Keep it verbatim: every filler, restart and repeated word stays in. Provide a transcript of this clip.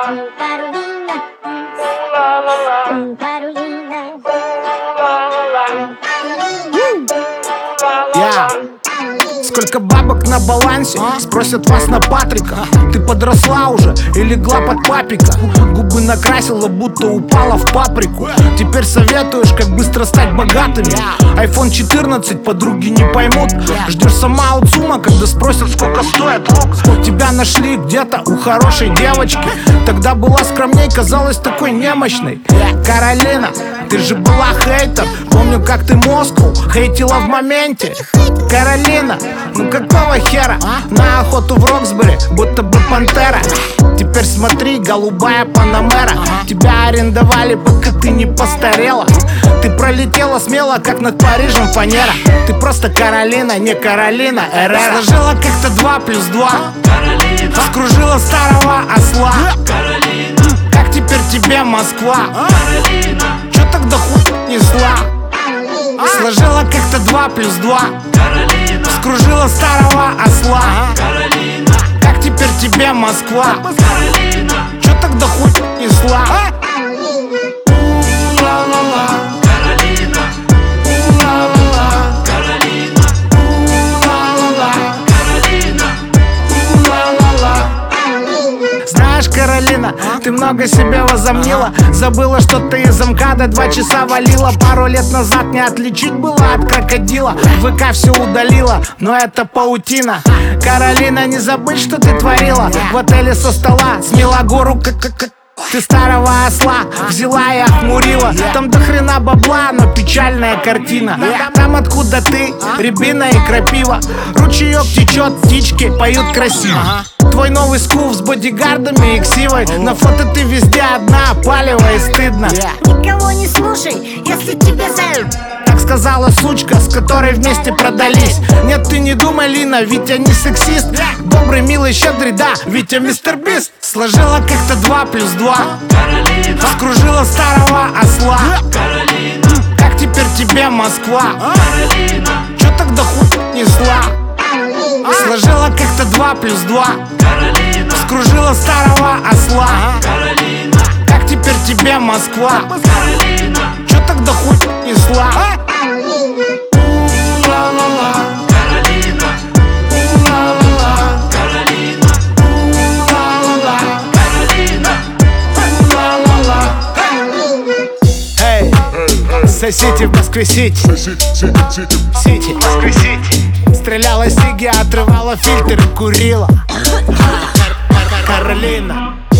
Я. Сколько бабок на балансе? Спросят вас на Патрика. Ты подросла уже и легла под папика. Губы накрасила, будто упала в паприку. Теперь советуешь, как быстро стать богатыми. айфон четырнадцать подруги не поймут. Ждешь сама от сумма, когда спросят, сколько стоит лук. Тебя нашли где-то у хорошей девочки. Тогда была скромней, казалась такой немощной. Каролина, ты же была хейтер. Помню, как ты Москву хейтила в моменте. Каролина, ну какого хера? На охоту в Роксбери, будто бы пантера. Теперь смотри, голубая панамера. Тебя арендовали, пока ты не постарела. Ты пролетела смело, как над Парижем фанера. Ты просто Каролина, не Каролина Эррера. Сложила как-то два плюс два. Вскружила старого осла. Как теперь тебе Москва? Чё тогда хуй несла? Сложила как-то два плюс два. Вскружила старого осла. Как теперь тебе Москва? Чё тогда хуй несла? Каролина, ты много себе возомнила. Забыла, что ты из МКАДа два часа валила. Пару лет назад не отличить было от крокодила. ВК все удалила, но это паутина. Каролина, не забыть, что ты творила. В отеле со стола смела гору, как как ты старого осла взяла и охмурила. Там до хрена бабла, но печальная картина. Там, откуда ты, рябина и крапива. Ручеек течет, птички поют красиво. Твой новый скуф с бодигардами и ксивой. На фото ты везде одна, палево и стыдно. Никого не слушай, если тебе за... Так сказала сучка, с которой вместе продались. Нет, ты не думай, Лина, Витя не сексист. Добрый, милый, щедрый, да, Витя мистер Бист. Сложила как-то два плюс два. Вскружила старого осла. Как теперь тебе Москва? Чё тогда хуй несла? Сложила как-то два плюс два. Вскружила старого осла. Как теперь тебе Москва? Чё тогда хуй несла? Сити в Москве-Сити. Сити, Москве-Сити. Стреляла сиги, отрывала фильтр и курила. Каролина.